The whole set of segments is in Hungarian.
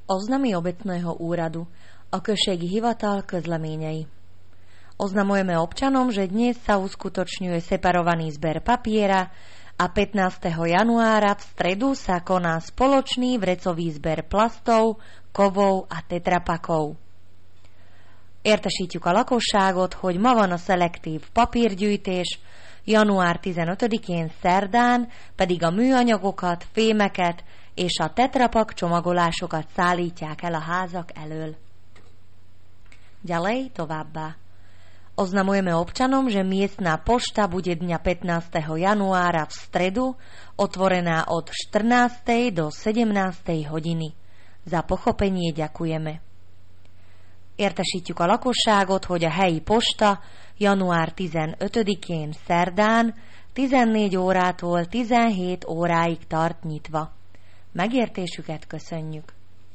Oznamy obecného úradu, Okršejský hivatal közleményei. Oznamujeme občanom, že dnes sa uskutočňuje separovaný zber papiera a 15. januára v stredu sa koná spoločný vrecový zber plastov, kovov a tetrapakov. Értesítjük a lakosságot, hogy ma van a szelektív papírgyűjtés, január 15-én szerdán pedig a műanyagokat, fémeket és a tetrapak csomagolásokat szállítják el a házak elől. Ďalej továbbá. Oznamujeme občanom, že miestna pošta bude dňa 15. januára v stredu otvorená od 14. do 17. hodiny. Za pochopenie ďakujeme. Értesítjük a lakosságot, hogy a helyi posta január 15-én szerdán 14 órától 17 óráig tart nyitva. Megértésüket köszönjük.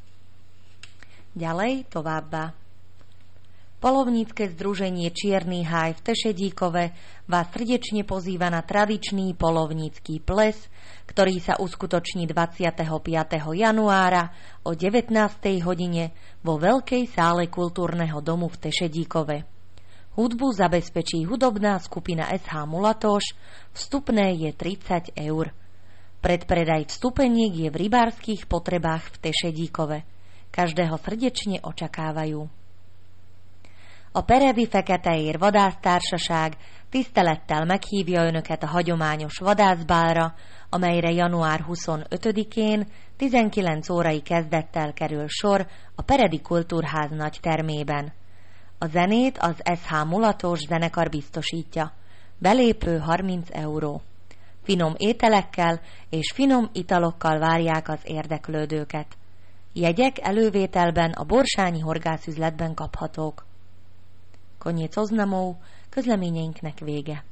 Ďalej továbbá. Polovnícke združenie Čierny háj v Tešedíkove vás srdečne pozýva na tradičný polovnícky ples, ktorý sa uskutoční 25. januára o 19. hodine vo veľkej sále kultúrneho domu v Tešedíkove. Hudbu zabezpečí hudobná skupina SH Mulatoš, vstupné je 30 eur. Predpredaj vstupeniek je v rybárskych potrebách v Tešedíkove. Každého srdečne očakávajú. A Perevi Feketeér Vadásztársaság tisztelettel meghívja Önöket a hagyományos vadászbálra, amelyre január 25-én 19 órai kezdettel kerül sor a Peredi Kultúrház nagy termében. A zenét az SH Mulatos zenekar biztosítja. Belépő 30 euró. Finom ételekkel és finom italokkal várják az érdeklődőket. Jegyek elővételben a Borsányi horgászüzletben kaphatók. Koniec oznamov, közleményeinknek vége.